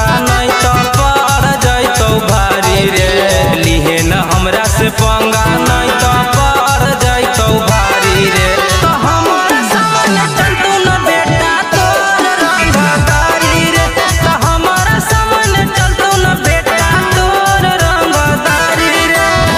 पंगा नहीं तो पड़ जैतौ भारी रे। लिहे न हमरा से पंगा नहीं तो पड़ जैतौ भारी रे। तो हमारा सामने चलतौ न बेटा तोर रंगदारी रे। तो हमारा सामने चलतौ न बेटा तोर रंगदारी रे।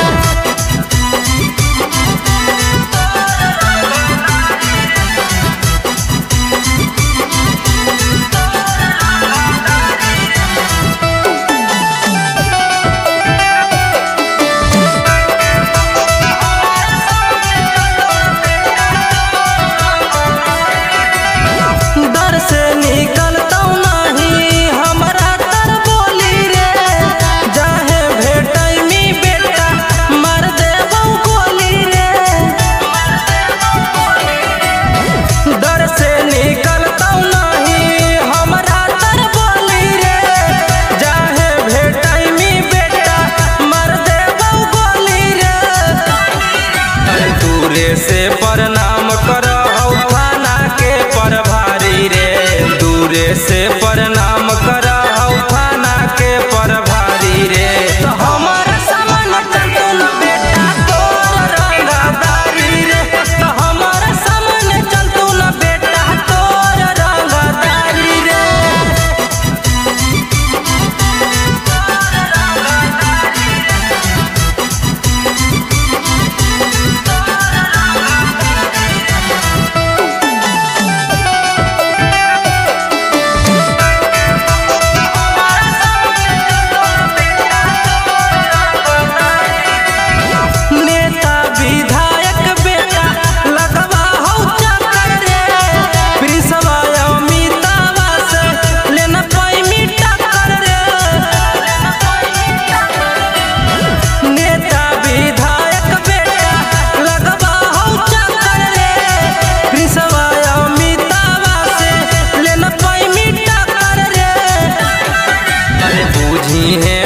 डर से निकलतौ नहीं हमरा तर बोली रे। जाहे भेटैमी बेटा मार देबौ गोली रे। डर से निकलतौ नहीं हमरा तर बोली रे। जाहे भेटैमी बेटा मार देबौ गोली रे। दूरे से प्रणाम करहौ थाना के प्रभारी रे। दूरे से प्रणाम करहौ थाना के प्रभारी रे। तो हमारा सामने चलतौ न बेटा तोर रंगदारी रे। तो हमारा सामने चलतौ न बेटा तोर रंगदारी रे। नेता विधायक बेटा लगवा हौ चक्कर रे। प्रिंसवा अमितावा से लेना पैमी टक्कर रे। नेता विधायक बेटा लगवा हौ चक्कर रे। प्रिंसवा अमितावा से लेना पैमी टक्कर रे। अरे बूझी है